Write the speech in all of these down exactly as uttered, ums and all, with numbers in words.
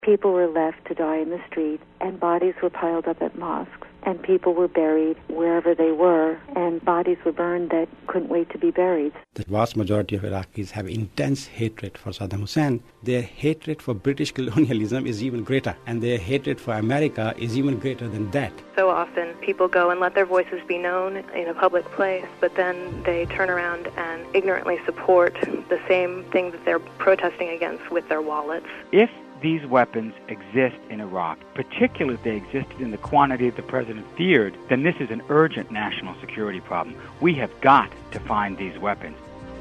People were left to die in the street, and bodies were piled up at mosques, and people were buried wherever they were, and bodies were burned that couldn't wait to be buried. The vast majority of Iraqis have intense hatred for Saddam Hussein. Their hatred for British colonialism is even greater, and their hatred for America is even greater than that. So often people go and let their voices be known in a public place, but then they turn around and ignorantly support the same thing that they're protesting against with their wallets. If these weapons exist in Iraq, particularly if they existed in the quantity that the president feared, then this is an urgent national security problem. We have got to find these weapons.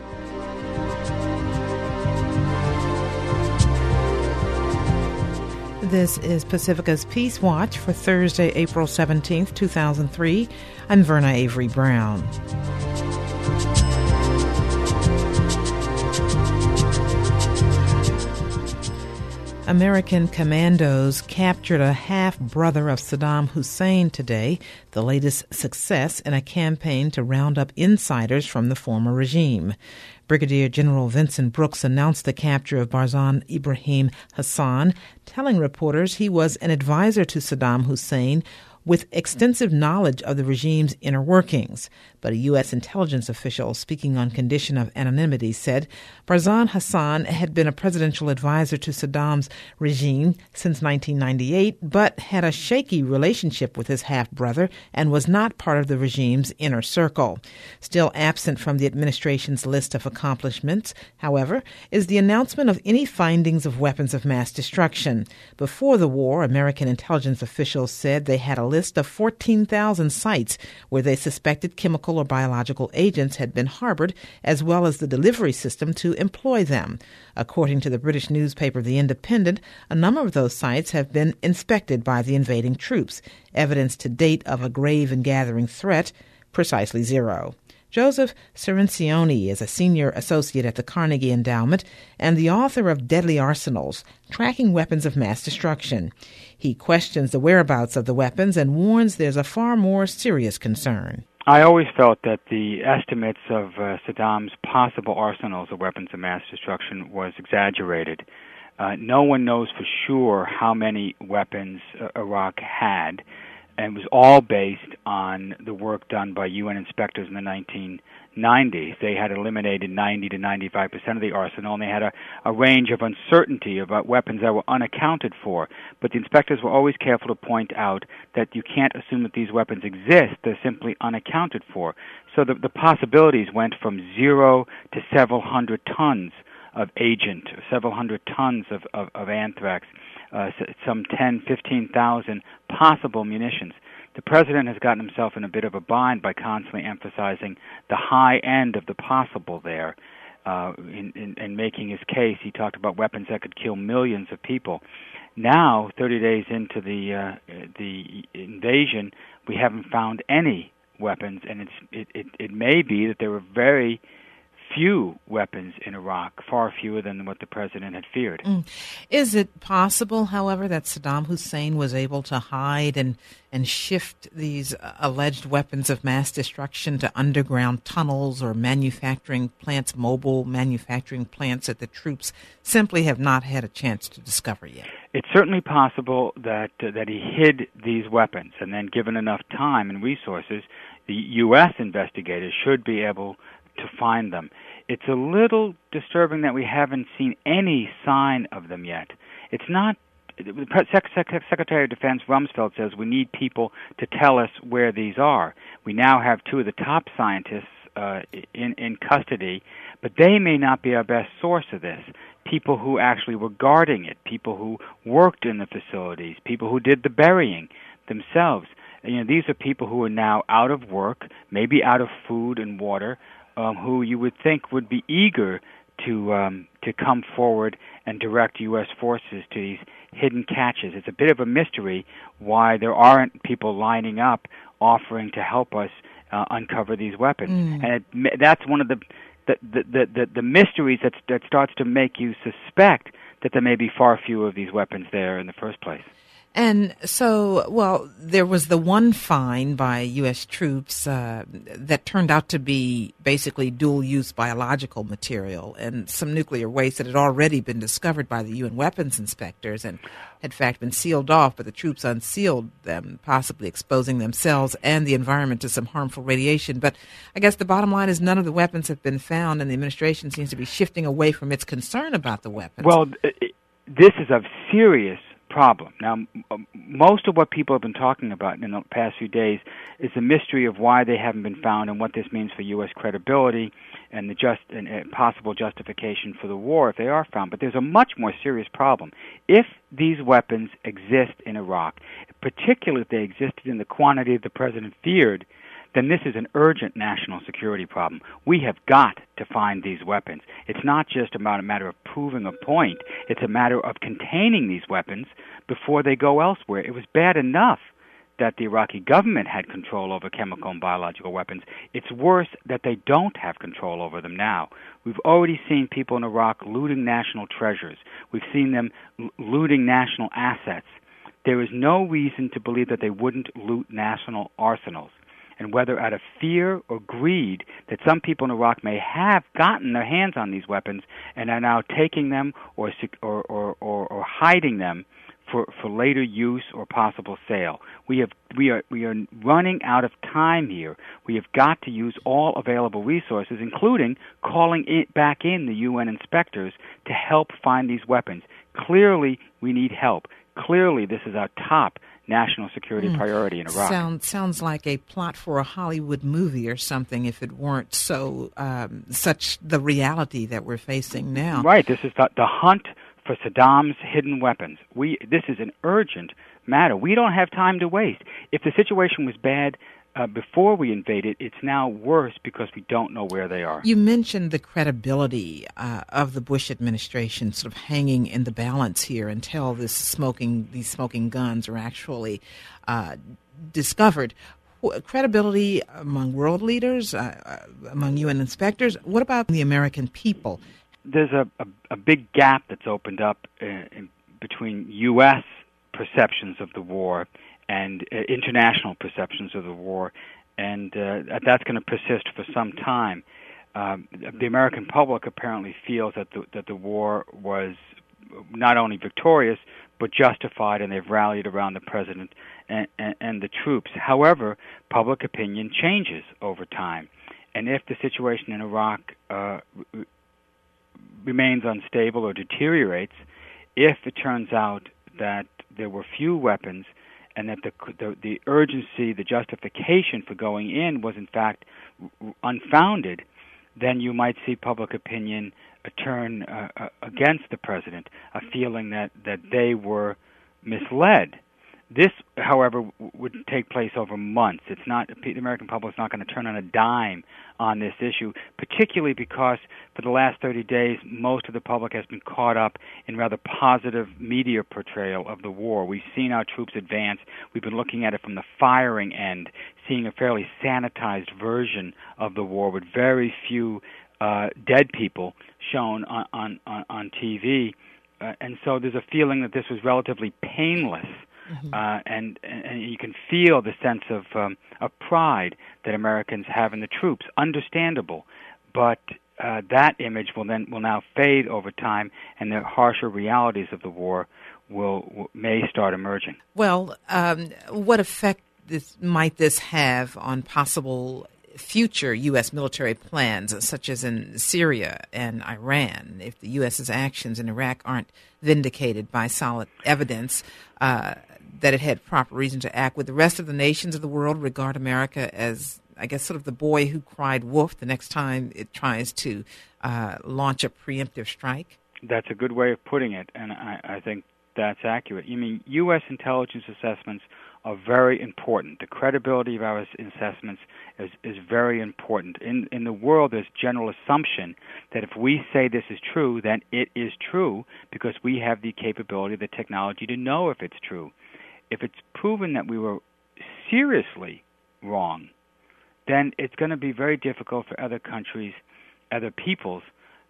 This is Pacifica's Peace Watch for Thursday, April seventeenth, two thousand three. I'm Verna Avery Brown. American commandos captured a half-brother of Saddam Hussein today, the latest success in a campaign to round up insiders from the former regime. Brigadier General Vincent Brooks announced the capture of Barzan Ibrahim Hassan, telling reporters he was an advisor to Saddam Hussein with extensive knowledge of the regime's inner workings. But a U S intelligence official speaking on condition of anonymity said Barzan Hassan had been a presidential advisor to Saddam's regime since nineteen ninety-eight, but had a shaky relationship with his half-brother and was not part of the regime's inner circle. Still absent from the administration's list of accomplishments, however, is the announcement of any findings of weapons of mass destruction. Before the war, American intelligence officials said they had a list of fourteen thousand sites where they suspected chemical or biological agents had been harbored, as well as the delivery system to employ them. According to the British newspaper The Independent, a number of those sites have been inspected by the invading troops. Evidence to date of a grave and gathering threat, precisely zero. Joseph Cirincione is a senior associate at the Carnegie Endowment and the author of Deadly Arsenals, Tracking Weapons of Mass Destruction. He questions the whereabouts of the weapons and warns there's a far more serious concern. I always felt that the estimates of uh, Saddam's possible arsenals of weapons of mass destruction was exaggerated. Uh, no one knows for sure how many weapons uh, Iraq had, and it was all based on the work done by U N inspectors in the nineteen nineties. They had eliminated ninety to ninety-five percent of the arsenal, and they had a, a range of uncertainty about weapons that were unaccounted for. But the inspectors were always careful to point out that you can't assume that these weapons exist. They're simply unaccounted for. So the, the possibilities went from zero to several hundred tons of agent, several hundred tons of, of, of anthrax, uh, some ten, fifteen thousand possible munitions. The president has gotten himself in a bit of a bind by constantly emphasizing the high end of the possible there. Uh, in, in, in making his case, he talked about weapons that could kill millions of people. Now, thirty days into the uh, the invasion, we haven't found any weapons, and it's, it, it, it may be that there were very few weapons in Iraq, far fewer than what the president had feared. Mm. Is it possible, however, that Saddam Hussein was able to hide and, and shift these uh, alleged weapons of mass destruction to underground tunnels or manufacturing plants, mobile manufacturing plants that the troops simply have not had a chance to discover yet? It's certainly possible that uh, that he hid these weapons, and then given enough time and resources, the U S investigators should be able to find them. It's a little disturbing that we haven't seen any sign of them yet. It's not, the Secretary of Defense Rumsfeld says we need people to tell us where these are. We now have two of the top scientists uh, in, in custody, but they may not be our best source of this. People who actually were guarding it, people who worked in the facilities, people who did the burying themselves. You know, these are people who are now out of work, maybe out of food and water, Um, who you would think would be eager to um, to come forward and direct U S forces to these hidden caches. It's a bit of a mystery why there aren't people lining up offering to help us uh, uncover these weapons. Mm. And it, that's one of the the, the, the, the mysteries that, that starts to make you suspect that there may be far fewer of these weapons there in the first place. And so, well, there was the one find by U S troops uh, that turned out to be basically dual-use biological material and some nuclear waste that had already been discovered by the U N weapons inspectors and had, in fact, been sealed off, but the troops unsealed them, possibly exposing themselves and the environment to some harmful radiation. But I guess the bottom line is none of the weapons have been found, and the administration seems to be shifting away from its concern about the weapons. Well, this is a serious problem. Now, m- most of what people have been talking about in the past few days is the mystery of why they haven't been found and what this means for U S credibility and the just and uh, possible justification for the war if they are found. But there's a much more serious problem. If these weapons exist in Iraq, particularly if they existed in the quantity that the president feared, then this is an urgent national security problem. We have got to find these weapons. It's not just about a matter of proving a point. It's a matter of containing these weapons before they go elsewhere. It was bad enough that the Iraqi government had control over chemical and biological weapons. It's worse that they don't have control over them now. We've already seen people in Iraq looting national treasures. We've seen them l- looting national assets. There is no reason to believe that they wouldn't loot national arsenals. And whether out of fear or greed that some people in Iraq may have gotten their hands on these weapons and are now taking them or or or, or, or hiding them for, for later use or possible sale. We have we are we are running out of time here. We have got to use all available resources, including calling it back in the U N inspectors to help find these weapons. Clearly, we need help. Clearly, this is our top national security mm. priority in Iraq. Sound, sounds like a plot for a Hollywood movie or something if it weren't so um, such the reality that we're facing now. Right. This is the, the hunt for Saddam's hidden weapons. We This is an urgent matter. We don't have time to waste. If the situation was bad uh, before we invaded, it's now worse because we don't know where they are. You mentioned the credibility uh, of the Bush administration sort of hanging in the balance here until this smoking these smoking guns are actually uh, discovered. Credibility among world leaders, uh, among U N inspectors. What about the American people? There's a, a, a big gap that's opened up uh, in, between U S perceptions of the war and uh, international perceptions of the war, and uh, that's going to persist for some time. Um, the American public apparently feels that the, that the war was not only victorious but justified, and they've rallied around the president and, and, and the troops. However, public opinion changes over time, and if the situation in Iraq uh, r- remains unstable or deteriorates, if it turns out that there were few weapons and that the, the the urgency, the justification for going in was in fact unfounded, then you might see public opinion turn uh, uh, against the president, a feeling that, that they were misled. This, however, w- would take place over months. It's not the American public is not going to turn on a dime on this issue, particularly because for the last thirty days, most of the public has been caught up in rather positive media portrayal of the war. We've seen our troops advance. We've been looking at it from the firing end, seeing a fairly sanitized version of the war with very few uh, dead people shown on on, on, on T V, uh, and so there's a feeling that this was relatively painless. Mm-hmm. Uh, and, and you can feel the sense of, um, of pride that Americans have in the troops. Understandable, but uh, that image will then will now fade over time, and the harsher realities of the war will, will may start emerging. Well, um, what effect this, might this have on possible future U S military plans, such as in Syria and Iran, if the U S's actions in Iraq aren't vindicated by solid evidence uh, that it had proper reason to act? Would the rest of the nations of the world regard America as, I guess, sort of the boy who cried wolf the next time it tries to uh, launch a preemptive strike? That's a good way of putting it, and I, I think that's accurate. You mean U S intelligence assessments are very important. The credibility of our assessments is, is very important. In in the world, there's general assumption that if we say this is true, then it is true because we have the capability, the technology to know if it's true. If it's proven that we were seriously wrong, then it's going to be very difficult for other countries, other peoples,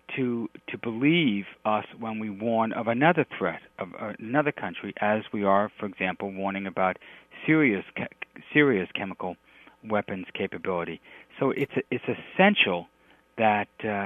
to to believe us when we warn of another threat of another country, as we are, for example, warning about Syria's Syria's chemical weapons capability. So it's it's essential that uh,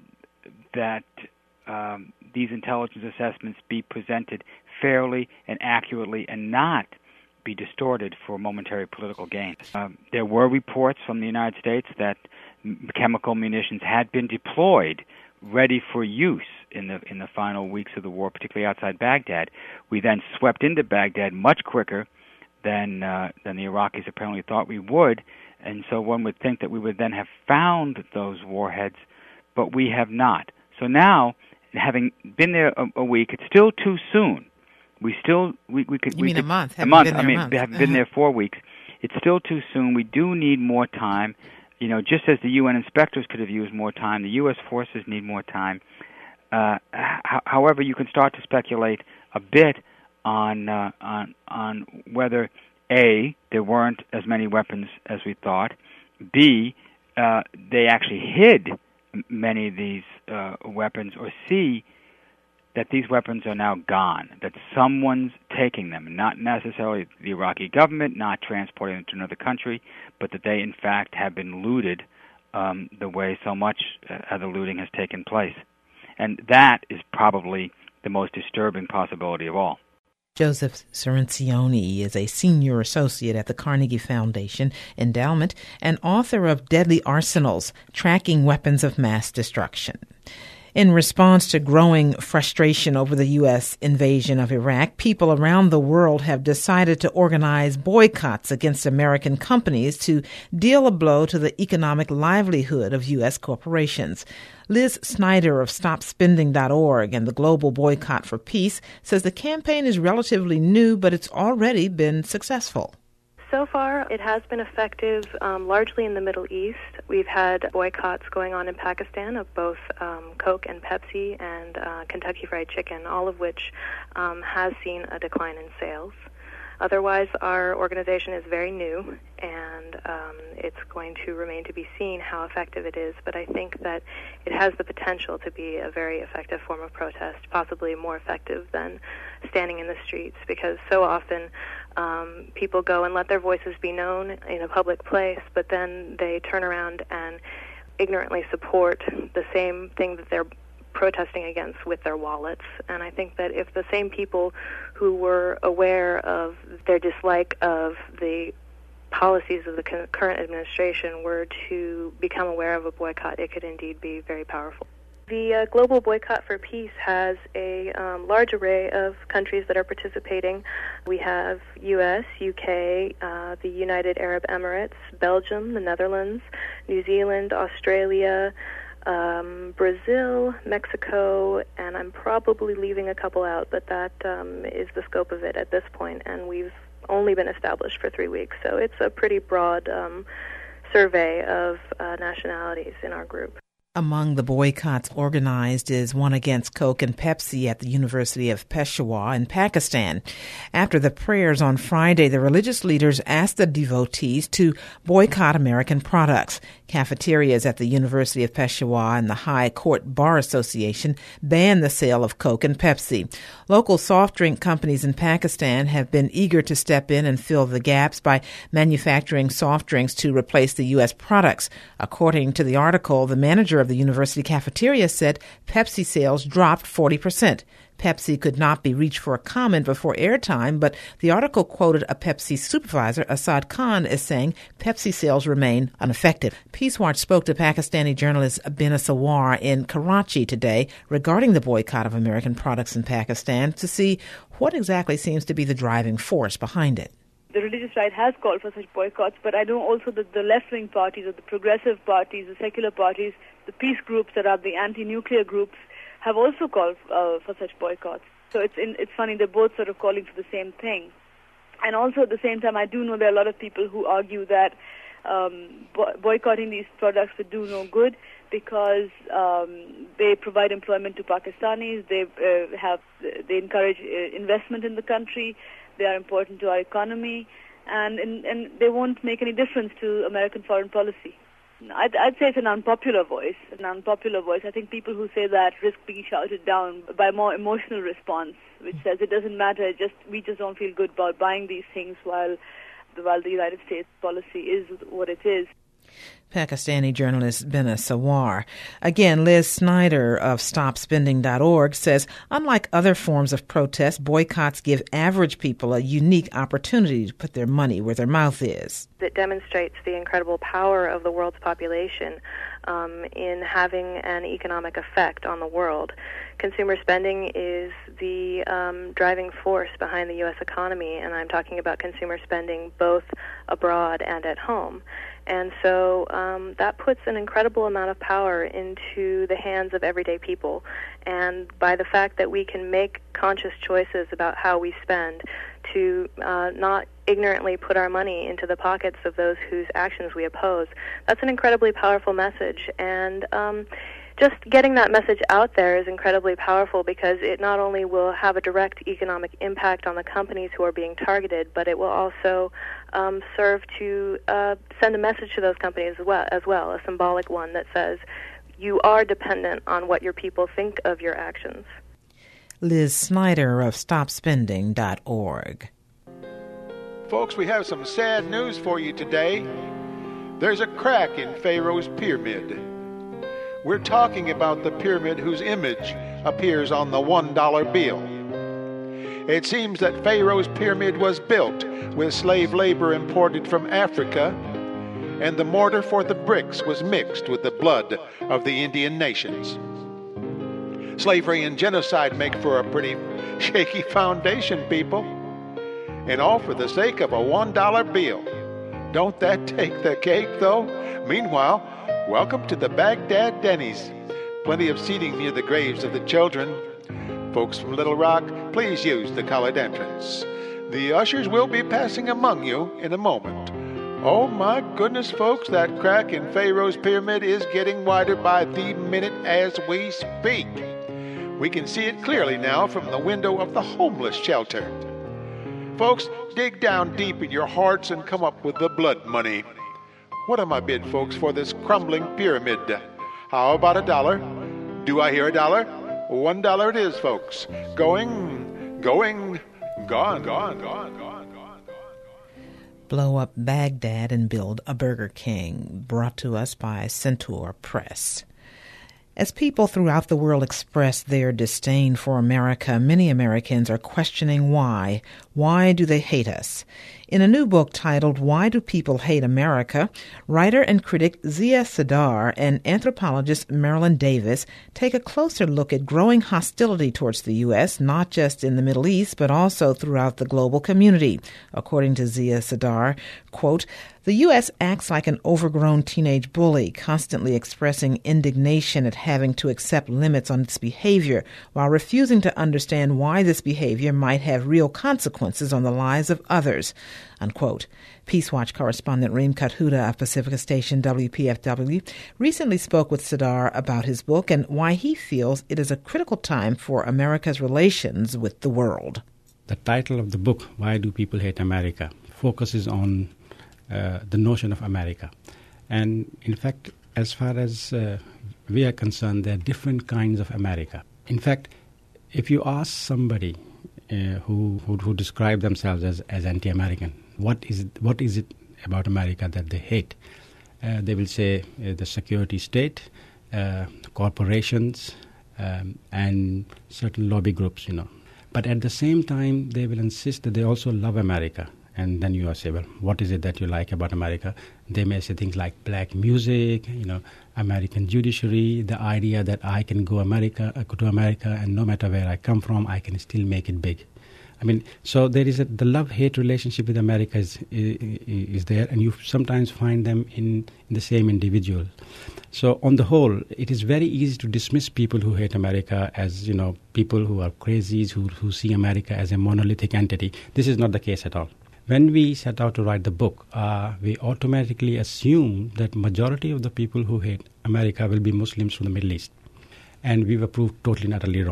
that um, these intelligence assessments be presented fairly and accurately, and not be distorted for momentary political gain. Um, there were reports from the United States that m- chemical munitions had been deployed, ready for use in the in the final weeks of the war, particularly outside Baghdad. We then swept into Baghdad much quicker than uh, than the Iraqis apparently thought we would, and so one would think that we would then have found those warheads, but we have not. So now, having been there a, a week, it's still too soon. We still we, we could. You we mean could, a month? A month. Been there I mean, a month. we have been there four weeks. It's still too soon. We do need more time. You know, just as the U N inspectors could have used more time, the U S forces need more time. Uh, h- however, you can start to speculate a bit on uh, on on whether A, there weren't as many weapons as we thought. B, uh, they actually hid many of these uh, weapons. Or C, that these weapons are now gone, that someone's taking them, not necessarily the Iraqi government, not transporting them to another country, but that they, in fact, have been looted um, the way so much uh, of the looting has taken place. And that is probably the most disturbing possibility of all. Joseph Cirincione is a senior associate at the Carnegie Foundation Endowment and author of Deadly Arsenals, Tracking Weapons of Mass Destruction. In response to growing frustration over the U S invasion of Iraq, people around the world have decided to organize boycotts against American companies to deal a blow to the economic livelihood of U S corporations. Liz Snyder of Stop Spending dot org and the Global Boycott for Peace says the campaign is relatively new, but it's already been successful. So far, it has been effective um, largely in the Middle East. We've had boycotts going on in Pakistan of both um, Coke and Pepsi and uh, Kentucky Fried Chicken, all of which um, has seen a decline in sales. Otherwise, our organization is very new, and um, it's going to remain to be seen how effective it is. But I think that it has the potential to be a very effective form of protest, possibly more effective than standing in the streets, because so often um, people go and let their voices be known in a public place, but then they turn around and ignorantly support the same thing that they're protesting against with their wallets. And I think that if the same people who were aware of their dislike of the policies of the current administration were to become aware of a boycott, it could indeed be very powerful. The uh, Global Boycott for Peace has a um, large array of countries that are participating. We have U S, U K, uh, the United Arab Emirates, Belgium, the Netherlands, New Zealand, Australia, Um, Brazil, Mexico, and I'm probably leaving a couple out, but that um, is the scope of it at this point, and we've only been established for three weeks, so it's a pretty broad um, survey of uh, nationalities in our group. Among the boycotts organized is one against Coke and Pepsi at the University of Peshawar in Pakistan. After the prayers on Friday, the religious leaders asked the devotees to boycott American products. Cafeterias at the University of Peshawar and the High Court Bar Association banned the sale of Coke and Pepsi. Local soft drink companies in Pakistan have been eager to step in and fill the gaps by manufacturing soft drinks to replace the U S products. According to the article, the manager of the university cafeteria said Pepsi sales dropped forty percent. Pepsi could not be reached for a comment before airtime, but the article quoted a Pepsi supervisor, Asad Khan, as saying Pepsi sales remain unaffected. Peace Watch spoke to Pakistani journalist Bina Sawar in Karachi today regarding the boycott of American products in Pakistan to see what exactly seems to be the driving force behind it. The religious right has called for such boycotts, but I know also that the left-wing parties, or the progressive parties, the secular parties, the peace groups that are the anti-nuclear groups, have also called uh, for such boycotts. So it's in, it's funny, they're both sort of calling for the same thing. And also at the same time, I do know there are a lot of people who argue that um, bo- boycotting these products would do no good because um, they provide employment to Pakistanis, they uh, have they encourage uh, investment in the country, they are important to our economy, and, and and they won't make any difference to American foreign policy. I'd, I'd say it's an unpopular voice, an unpopular voice. I think people who say that risk being shouted down by a more emotional response, which says it doesn't matter, just we just don't feel good about buying these things while, while the United States policy is what it is. Pakistani journalist Bina Sawar. Again, Liz Snyder of stop spending dot org says, unlike other forms of protest, boycotts give average people a unique opportunity to put their money where their mouth is. It demonstrates the incredible power of the world's population um, in having an economic effect on the world. Consumer spending is the um, driving force behind the U S economy, and I'm talking about consumer spending both abroad and at home. And so um, that puts an incredible amount of power into the hands of everyday people. And by the fact that we can make conscious choices about how we spend, to uh, not ignorantly put our money into the pockets of those whose actions we oppose, that's an incredibly powerful message. And um, just getting that message out there is incredibly powerful, because it not only will have a direct economic impact on the companies who are being targeted, but it will also um, serve to uh, send a message to those companies as well, as well, a symbolic one that says you are dependent on what your people think of your actions. Liz Snyder of stop spending dot org. Folks, we have some sad news for you today. There's a crack in Pharaoh's pyramid. We're talking about the pyramid whose image appears on the one dollar bill. It seems that Pharaoh's pyramid was built with slave labor imported from Africa, and the mortar for the bricks was mixed with the blood of the Indian nations. Slavery and genocide make for a pretty shaky foundation, people. And all for the sake of a one dollar bill. Don't that take the cake, though? Meanwhile, welcome to the Baghdad Denny's. Plenty of seating near the graves of the children. Folks from Little Rock, please use the colored entrance. The ushers will be passing among you in a moment. Oh my goodness, folks, that crack in Pharaoh's pyramid is getting wider by the minute as we speak. We can see it clearly now from the window of the homeless shelter. Folks, dig down deep in your hearts and come up with the blood money. What am I bid, folks, for this crumbling pyramid? How about a dollar? Do I hear a dollar? One dollar it is, folks. Going, going, gone, gone, gone, gone, gone. Blow up Baghdad and build a Burger King, brought to us by Centaur Press. As people throughout the world express their disdain for America, many Americans are questioning why. Why do they hate us? In a new book titled Why Do People Hate America?, writer and critic Zia Sadar and anthropologist Marilyn Davis take a closer look at growing hostility towards the U S, not just in the Middle East, but also throughout the global community. According to Zia Sadar, quote, the U S acts like an overgrown teenage bully, constantly expressing indignation at having to accept limits on its behavior, while refusing to understand why this behavior might have real consequences on the lives of others, unquote. Peace Watch correspondent Reem Kathuda of Pacifica Station W P F W recently spoke with Sadar about his book and why he feels it is a critical time for America's relations with the world. The title of the book, Why Do People Hate America?, focuses on uh, the notion of America. And in fact, as far as uh, we are concerned, there are different kinds of America. In fact, if you ask somebody uh, who, who who describe themselves as, as anti-American, what is it, what is it about America that they hate? Uh, they will say uh, the security state, uh, corporations, um, and certain lobby groups, you know. But at the same time, they will insist that they also love America. And then you say, well, what is it that you like about America? They may say things like black music, you know, American judiciary, the idea that I can go America, uh, go to America, and no matter where I come from, I can still make it big. I mean, so there is a, the love-hate relationship with America is, is, is there, and you sometimes find them in, in the same individual. So on the whole, it is very easy to dismiss people who hate America as, you know, people who are crazies, who, who see America as a monolithic entity. This is not the case at all. When we set out to write the book, uh, we automatically assume that majority of the people who hate America will be Muslims from the Middle East. And we were proved totally and utterly wrong.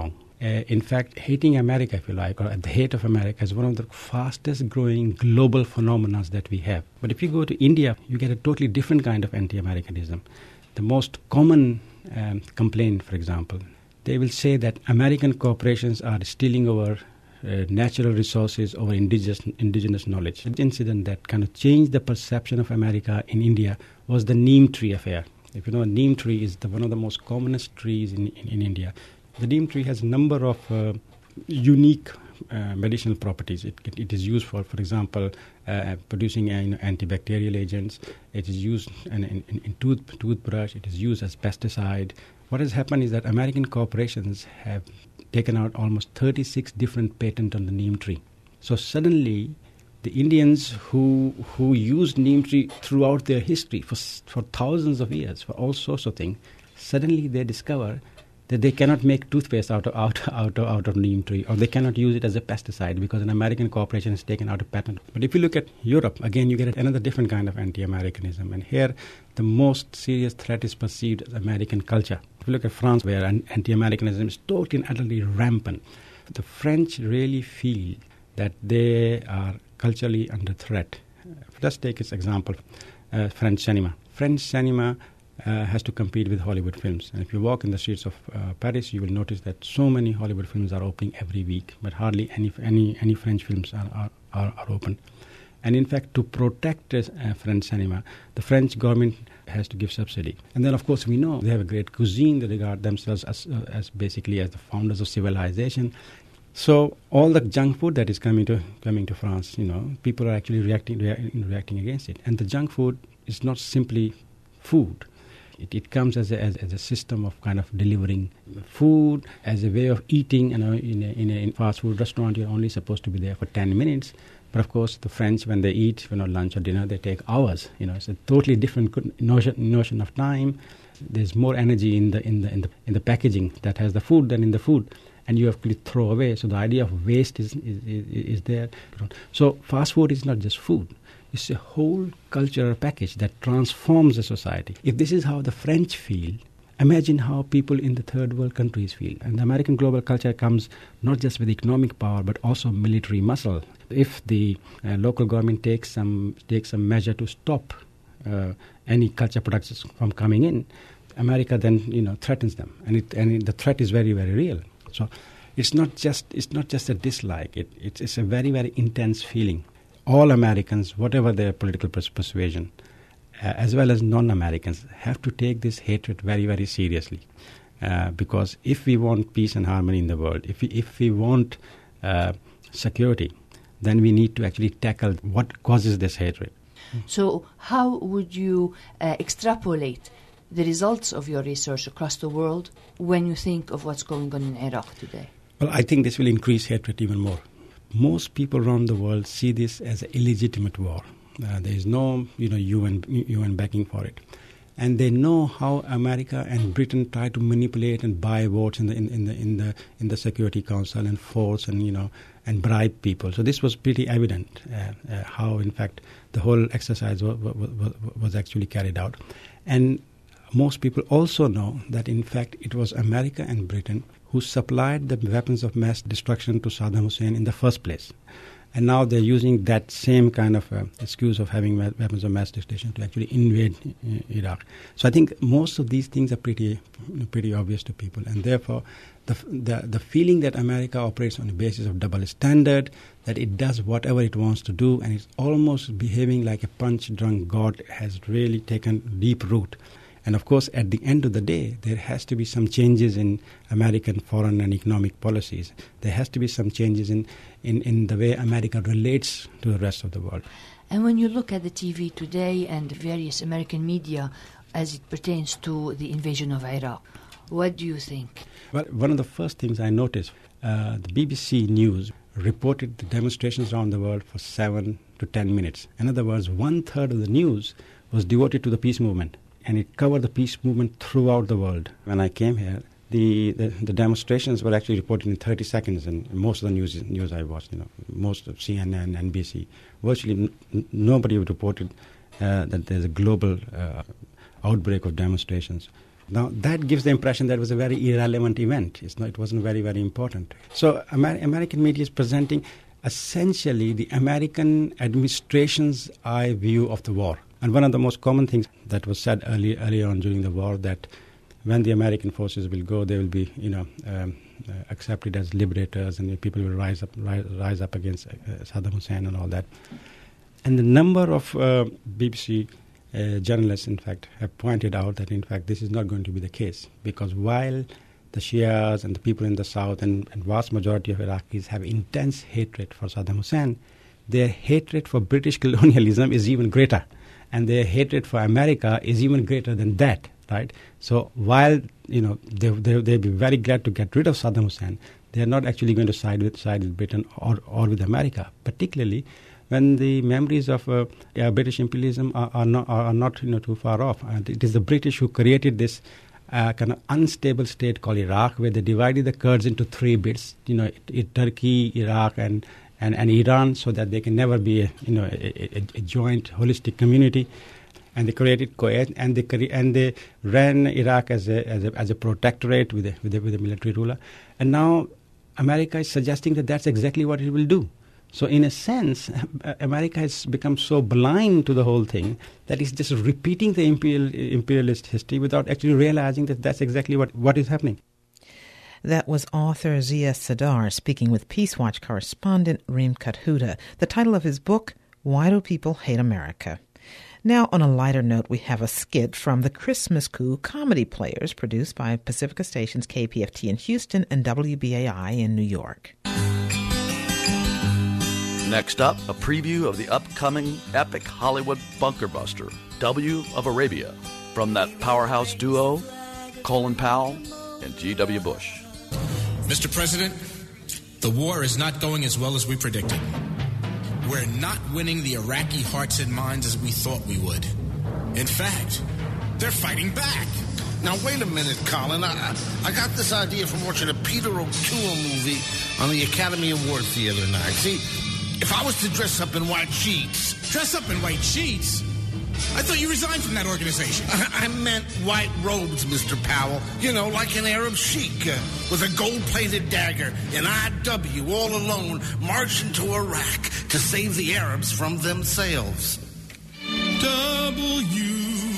Uh, in fact, hating America, if you like, or at the hate of America is one of the fastest growing global phenomena that we have. But if you go to India, you get a totally different kind of anti-Americanism. The most common um, complaint, for example, they will say that American corporations are stealing our uh, natural resources, over indigenous, indigenous knowledge. The incident that kind of changed the perception of America in India was the neem tree affair. If you know, neem tree is the, one of the most commonest trees in, in, in India. The neem tree has a number of uh, unique uh, medicinal properties. It, it, it is used for, for example, uh, producing uh, you know, antibacterial agents. It is used in, in, in tooth, toothbrush. It is used as pesticide. What has happened is that American corporations have taken out almost thirty-six different patents on the neem tree. So suddenly, the Indians who who used neem tree throughout their history for for thousands of years for all sorts of things, suddenly they discover that they cannot make toothpaste out of out out of, out of neem tree, or they cannot use it as a pesticide because an American corporation has taken out a patent. But if you look at Europe, again you get another different kind of anti-Americanism, and here the most serious threat is perceived as American culture. If you look at France, where anti-Americanism is totally and utterly rampant, the French really feel that they are culturally under threat. Let's take this example, uh, French cinema. French cinema uh, has to compete with Hollywood films. And if you walk in the streets of uh, Paris, you will notice that so many Hollywood films are opening every week, but hardly any any, any French films are, are, are, are open. And in fact, to protect uh, French cinema, the French government has to give subsidy. And then, of course, we know they have a great cuisine. They regard themselves as, uh, as basically as the founders of civilization. So all the junk food that is coming to coming to France, you know, people are actually reacting rea- reacting against it. And the junk food is not simply food. It, it comes as a, as, as a system of kind of delivering food, as a way of eating. You know, in a, in a in fast food restaurant, you're only supposed to be there for ten minutes. But of course, the French, when they eat, you know, lunch or dinner, they take hours. You know, it's a totally different notion, notion of time. There's more energy in the in the in the in the packaging that has the food than in the food, and you have to throw away. So the idea of waste is is, is, is there. So fast food is not just food. It's a whole cultural package that transforms a society. If this is how the French feel, imagine how people in the third world countries feel. And the American global culture comes not just with economic power, but also military muscle. If the uh, local government takes some takes some measure to stop uh, any culture products from coming in, America then you know threatens them, and it and it, the threat is very very real. So it's not just it's not just a dislike. It it's, it's a very very intense feeling. All Americans, whatever their political pers- persuasion, uh, as well as non-Americans, have to take this hatred very very seriously, uh, because if we want peace and harmony in the world, if we, if we want uh, security, then we need to actually tackle what causes this hatred. So how would you uh, extrapolate the results of your research across the world when you think of what's going on in Iraq today? Well, I think this will increase hatred even more. Most people around the world see this as an illegitimate war. Uh, there is no, you know, U N U N backing for it, and they know how America and Britain try to manipulate and buy votes in the in, in the in the in the Security Council and force and you know and bribe people. So this was pretty evident uh, uh, how, in fact, the whole exercise was, was, was actually carried out, and most people also know that, in fact, it was America and Britain who supplied the weapons of mass destruction to Saddam Hussein in the first place. And now they're using that same kind of uh, excuse of having ma- weapons of mass destruction to actually invade uh, Iraq. So I think most of these things are pretty pretty obvious to people. And therefore, the, the, the feeling that America operates on the basis of double standard, that it does whatever it wants to do, and it's almost behaving like a punch-drunk god, has really taken deep root. And of course, at the end of the day, there has to be some changes in American foreign and economic policies. There has to be some changes in, in, in the way America relates to the rest of the world. And when you look at the T V today and various American media as it pertains to the invasion of Iraq, what do you think? Well, one of the first things I noticed, uh, the B B C News reported the demonstrations around the world for seven to ten minutes. In other words, one-third of the news was devoted to the peace movement. And it covered the peace movement throughout the world. When I came here, the, the, the demonstrations were actually reported in thirty seconds, and most of the news news I watched, you know, most of C N N, N B C, virtually n- nobody reported uh, that there's a global uh, outbreak of demonstrations. Now, that gives the impression that it was a very irrelevant event. It's not, it wasn't very, very important. So Amer- American media is presenting essentially the American administration's eye view of the war. And one of the most common things that was said early, early on during the war, that when the American forces will go, they will be, you know, um, uh, accepted as liberators, and people will rise up, rise, rise up against uh, Saddam Hussein and all that. And the number of uh, B B C uh, journalists, in fact, have pointed out that, in fact, this is not going to be the case, because while the Shias and the people in the south and, and vast majority of Iraqis have intense hatred for Saddam Hussein, their hatred for British colonialism is even greater, and their hatred for America is even greater than that, right? So while, you know, they, they, they'll be very glad to get rid of Saddam Hussein, they're not actually going to side with, side with Britain or, or with America, particularly when the memories of uh, yeah, British imperialism are, are, not, are not, you know, too far off. And it is the British who created this Uh, kind of unstable state called Iraq, where they divided the Kurds into three bits, you know, it, it, Turkey, Iraq, and, and, and Iran, so that they can never be, a, you know, a, a, a joint, holistic community. And they created Kuwait, and they and they ran Iraq as a as a, as a protectorate with a, with a with a military ruler. And now America is suggesting that that's exactly what it will do. So in a sense, America has become so blind to the whole thing that it's just repeating the imperial, imperialist history without actually realizing that that's exactly what, what is happening. That was author Zia Sadar speaking with Peace Watch correspondent Reem Kathuda. The title of his book, Why Do People Hate America? Now, on a lighter note, we have a skit from the Christmas Coup Comedy Players, produced by Pacifica Stations K P F T in Houston and W B A I in New York. Next up, a preview of the upcoming epic Hollywood bunker buster, W of Arabia, from that powerhouse duo, Colin Powell and G W Bush. Mister President, the war is not going as well as we predicted. We're not winning the Iraqi hearts and minds as we thought we would. In fact, they're fighting back. Now, wait a minute, Colin. I, I got this idea from watching a Peter O'Toole movie on the Academy Awards the other night. See, if I was to dress up in white sheets... Dress up in white sheets? I thought you resigned from that organization. I, I meant white robes, Mister Powell. You know, like an Arab sheik, uh, with a gold-plated dagger, and I W all alone, march into Iraq to save the Arabs from themselves. W.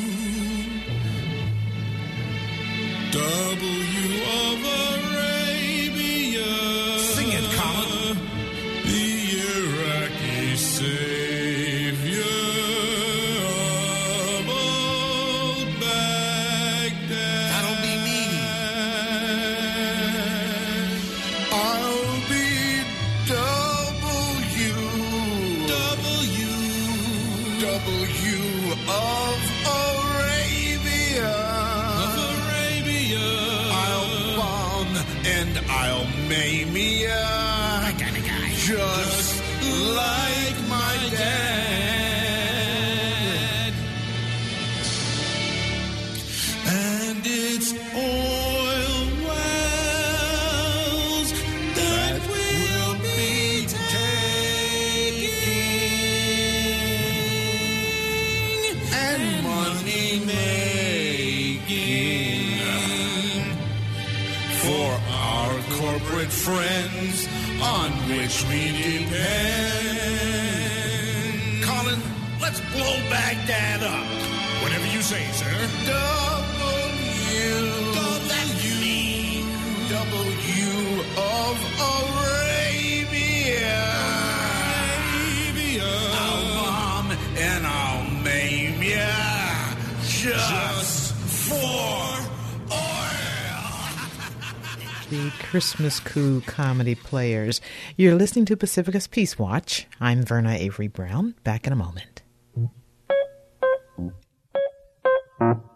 W of Arabia. Sing it, Colin. The Iraqi savior of old Baghdad. That'll be me. I'll be W. W. W of Arabia. Of Arabia. I'll bomb and I'll maim ya. I got a guy. Just like my dad. And it's oil wells that will be taking And money making for our corporate friends on which we depend. Colin, let's blow Baghdad up. whatever you say, sir. W. W. W of Arabia. Arabia. I'll bomb and I'll maim ya. Just, Just for the Christmas Coup Comedy Players. You're listening to Pacifica's Peace Watch. I'm Verna Avery Brown. Back in a moment.